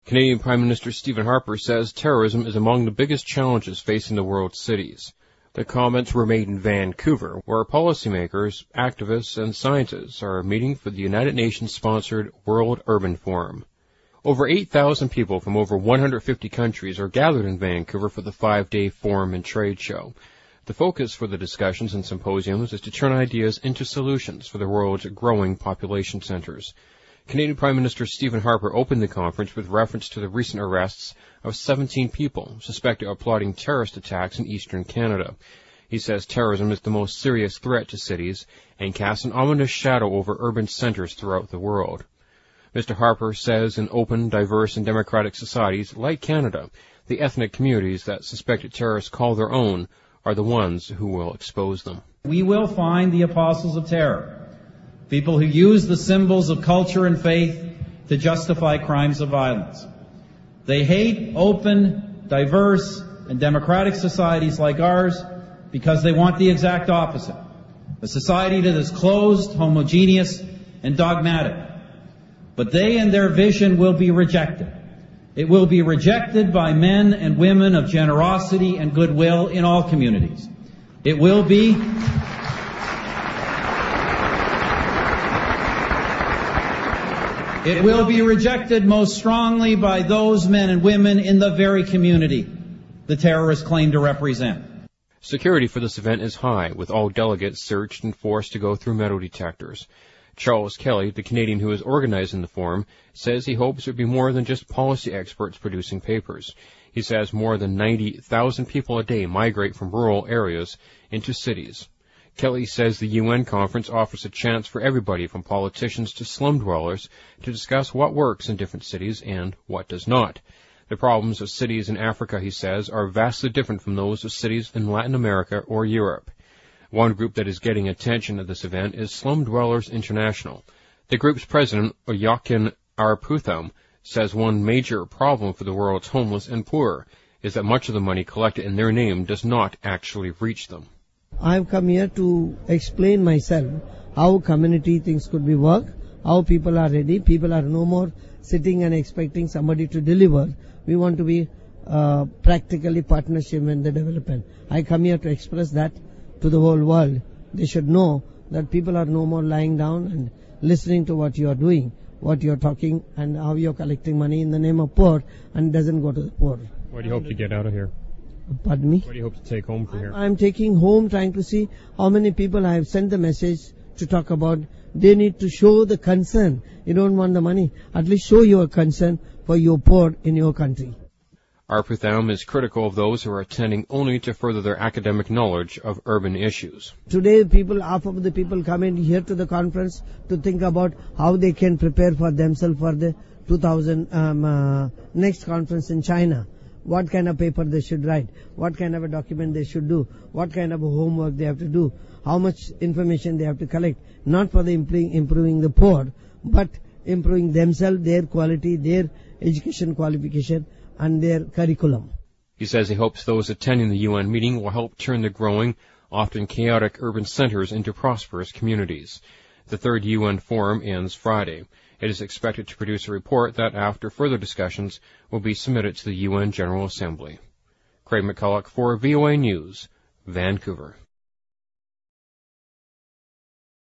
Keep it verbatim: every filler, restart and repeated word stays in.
Canadian Prime Minister Stephen Harper says terrorism is among the biggest challenges facing the world's cities. The comments were made in Vancouver, where policymakers, activists, and scientists are meeting for the United Nations-sponsored World Urban Forum. Over eight thousand people from over one hundred fifty countries are gathered in Vancouver for the five-day forum and trade show. The focus for the discussions and symposiums is to turn ideas into solutions for the world's growing population centers. Canadian Prime Minister Stephen Harper opened the conference with reference to the recent arrests of seventeen people suspected of plotting terrorist attacks in eastern Canada. He says terrorism is the most serious threat to cities and casts an ominous shadow over urban centers throughout the world. Mister Harper says in open, diverse, and democratic societies like Canada, the ethnic communities that suspected terrorists call their own are the ones who will expose them. We will find the apostles of terror. People who use the symbols of culture and faith to justify crimes of violence. They hate open, diverse, and democratic societies like ours because they want the exact opposite. A society that is closed, homogeneous, and dogmatic. But they and their vision will be rejected. It will be rejected by men and women of generosity and goodwill in all communities. It will be... It will be rejected most strongly by those men and women in the very community the terrorists claim to represent. Security for this event is high, with all delegates searched and forced to go through metal detectors. Charles Kelly, the Canadian who is organizing the forum, says he hopes there will be more than just policy experts producing papers. He says more than ninety thousand people a day migrate from rural areas into cities. Kelly says the U N conference offers a chance for everybody from politicians to slum dwellers to discuss what works in different cities and what does not. The problems of cities in Africa, he says, are vastly different from those of cities in Latin America or Europe. One group that is getting attention at this event is Slum Dwellers International. The group's president, Oyakin Araputham, says one major problem for the world's homeless and poor is that much of the money collected in their name does not actually reach them. I've come here to explain myself how community things could be worked, how people are ready. People are no more sitting and expecting somebody to deliver. We want to be uh, practically partnership in the development. I come here to express that to the whole world. They should know that people are no more lying down and listening to what you are doing, what you are talking, and how you are collecting money in the name of poor and doesn't go to the poor. What do you hope to get out of here? Pardon me? What do you hope to take home from here? I'm taking home trying to see how many people I have sent the message to talk about. They need to show the concern. You don't want the money. At least show your concern for your poor in your country. Araputham is critical of those who are attending only to further their academic knowledge of urban issues. Today, people, half of the people come in here to the conference to think about how they can prepare for themselves for the two thousand um, uh, next conference in China. What kind of paper they should write, what kind of a document they should do, what kind of a homework they have to do, how much information they have to collect, not for the improving the poor, but improving themselves, their quality, their education qualification, and their curriculum. He says he hopes those attending the U N meeting will help turn the growing, often chaotic urban centers into prosperous communities. The third U N forum ends Friday. It is expected to produce a report that, after further discussions, will be submitted to the U N General Assembly. Craig McCulloch for V O A News, Vancouver.